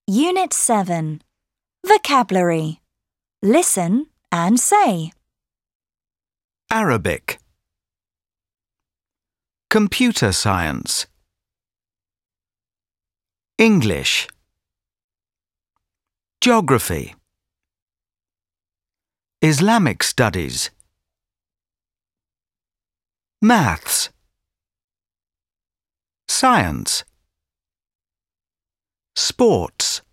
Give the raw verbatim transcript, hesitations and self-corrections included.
Unit seven. Vocabulary. Listen and say. Arabic. Computer science. English. Geography. Islamic studies. Maths. Science. Sports.